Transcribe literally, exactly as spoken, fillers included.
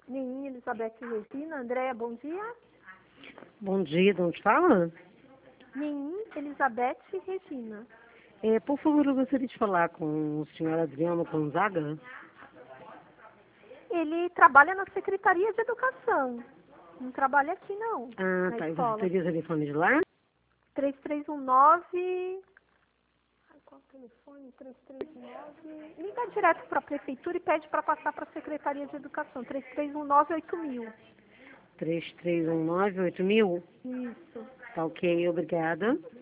Neném, Elizabeth e Regina. Andréia, bom dia. Bom dia, de onde fala? Neném, Elizabeth e Regina. É, por favor, eu gostaria de falar com o senhor Adriano Gonzaga. Ele trabalha na Secretaria de Educação. Não trabalha aqui, não, Ah, na tá. E você escola. teria o telefone de lá? três três um nove... Ai, qual é o telefone? três três um nove... Liga direto para a prefeitura e pede para passar para a Secretaria de Educação. três três um nove oito mil. três três um nove oito mil? Isso. Tá ok, obrigada.